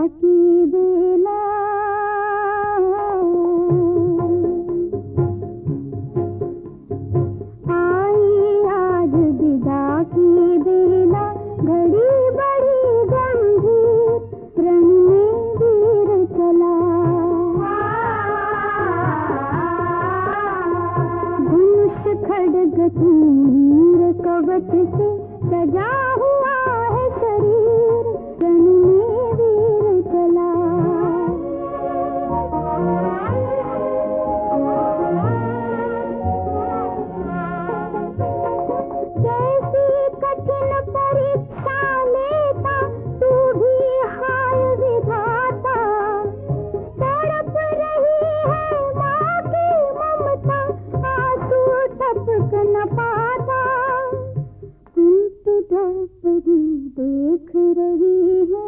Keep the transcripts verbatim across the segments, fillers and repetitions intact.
की बेला आई, आज विदा की बेला, घड़ी बड़ी गंभीर, रण में वीर चला। धनुष खड्ग तीर कवच से सजा हुआ है शरीर, रण में वीर चला। कैसी कठिन परीक्षा लेता तू भी हाय विधाता, तड़प रही है माँ की ममता, आंसू टपक न पाता। कुंत द्रौपदी देख रही है,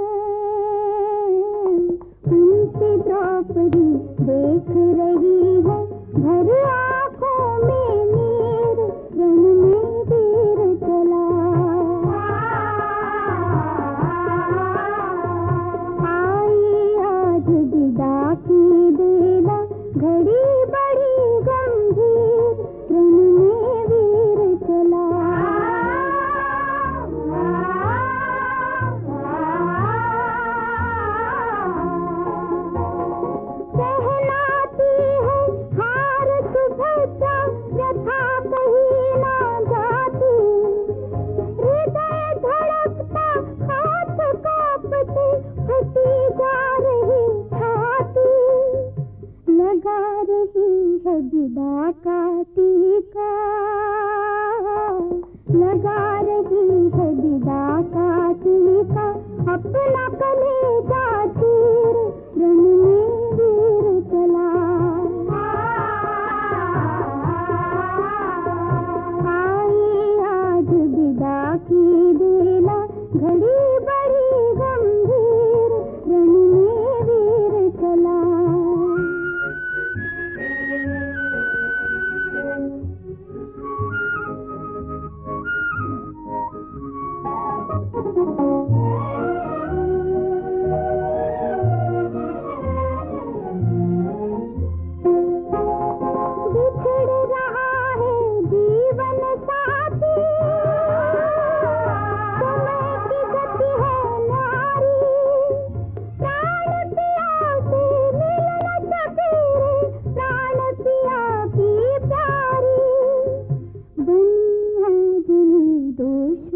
कुंत द्रौपदी देख रही है, भर आँखों में नीर, रण में वीर चला। आई आज विदा की बेला, घड़ी बड़ी गंभीर, रण में वीर चला। कहलाती है हार सुभद्रा, व्यथा कहीं ना जाती, हृदय धड़कता हाथ कांपते, फटी जा रही छाती, लगा रही है विदा का टीका, लगा रही है विदा का टीका, अपना कलेजा चीर, रण में वीर चला। आई आज विदा की बेला, घड़ी बड़ी गंभीर, रण में वीर चला। बिछड़ रहा है जीवन साथी, समय की गति है नारी, प्राण पिया से मिल न सके रे, प्राण पिया की प्यारी, बन अंजलि दोष